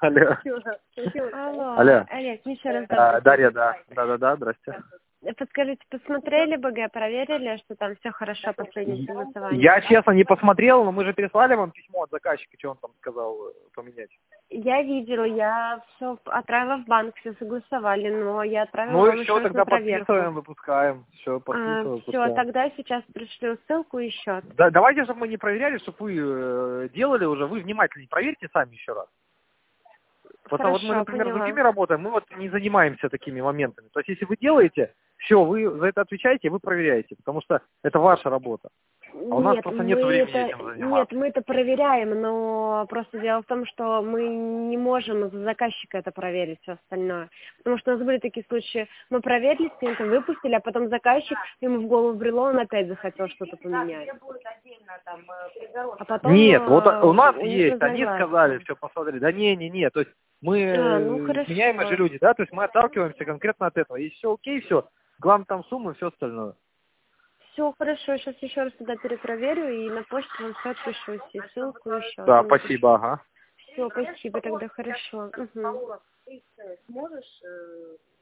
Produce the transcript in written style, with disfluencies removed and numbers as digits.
Алло. Алло, Алло. Олег, еще раз добрый Дарья, да. Да, здрасте. Подскажите, посмотрели БГ, проверили, что там все хорошо, последнее согласование? Я, честно, не посмотрел, но мы же переслали вам письмо от заказчика, что он там сказал поменять. Я видела, я все отправила в банк, все согласовали, но я отправила Ну вам и еще все, раз тогда на проверку. подписываем, выпускаем. Все, подписываем, Все, выпускаем. тогда сейчас пришлю ссылку и счет. Да, давайте, чтобы мы не проверяли, чтобы вы делали уже, вы внимательнее проверьте сами еще раз. Потому вот мы, Хорошо, например, с поняла. другими работаем, мы вот не занимаемся такими моментами. То есть, если вы делаете, все, вы за это отвечаете, вы проверяете, потому что это ваша работа. А у нас Нет, просто нет времени этим заниматься. мы это проверяем, но просто дело в том, что мы не можем за заказчика это проверить, все остальное. Потому что у нас были такие случаи, мы проверили, с клиентом выпустили, а потом заказчик, ему в голову брело, он опять захотел что-то поменять. А потом Нет, вот у нас у них есть, они разногласия. сказали, все, посмотрели. Да не, то есть мы Ну хорошо. меняемые же люди, да, то есть мы отталкиваемся конкретно от этого. И все окей, все. Главное там сумма, все остальное. Все хорошо, сейчас еще раз туда перепроверю и на почту вам все отпишу, и ссылку еще. Да, спасибо, ага. Все, спасибо, тогда хорошо. Угу.